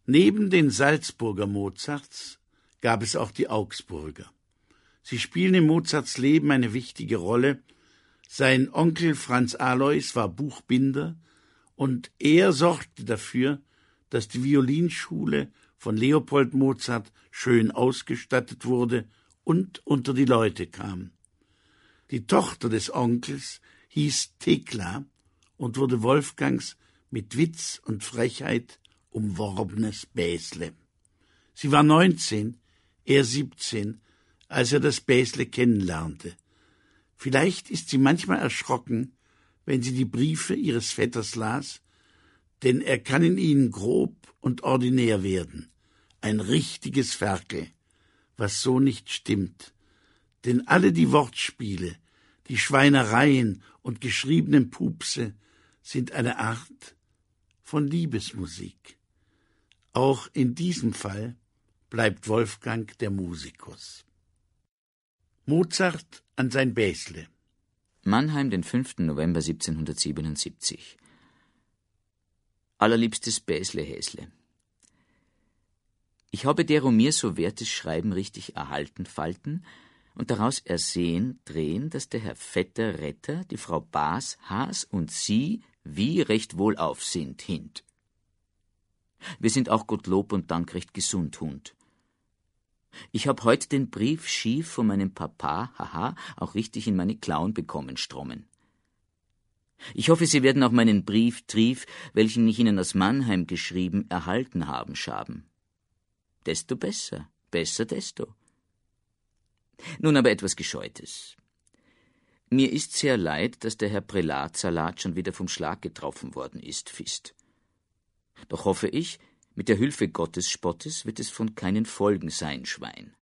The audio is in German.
Neben den Salzburger Mozarts gab es auch die Augsburger. Sie spielen in Mozarts Leben eine wichtige Rolle. Sein Onkel Franz Alois war Buchbinder und er sorgte dafür, dass die Violinschule von Leopold Mozart schön ausgestattet wurde und unter die Leute kam. Die Tochter des Onkels hieß Thekla und wurde Wolfgangs mit Witz und Frechheit umworbenes Bäsle. Sie war 19, er 17, als er das Bäsle kennenlernte. Vielleicht ist sie manchmal erschrocken, wenn sie die Briefe ihres Vetters las, denn er kann in ihnen grob und ordinär werden, ein richtiges Ferkel, was so nicht stimmt. Denn alle die Wortspiele, die Schweinereien und geschriebenen Pupse sind eine Art von Liebesmusik. Auch in diesem Fall bleibt Wolfgang der Musikus. Mozart an sein Bäsle. Mannheim, den 5. November 1777. Allerliebstes Bäsle-Häsle. Ich habe dero mir so wertes Schreiben richtig erhalten falten und daraus ersehen, drehen, dass der Herr Vetter Retter, die Frau Baas, Haas und Sie wie recht wohlauf sind, hint. Wir sind auch Gottlob und Dank recht gesund, Hund. Ich hab heut den Brief schief von meinem Papa, haha, auch richtig in meine Klauen bekommen, Strommen. Ich hoffe, Sie werden auch meinen Brief Trief, welchen ich Ihnen aus Mannheim geschrieben, erhalten haben, Schaben. Desto besser, besser desto. Nun aber etwas Gescheutes. Mir ist sehr leid, dass der Herr Prälatsalat schon wieder vom Schlag getroffen worden ist, Fist. Doch hoffe ich, mit der Hilfe Gottes Spottes wird es von keinen Folgen sein, Schwein.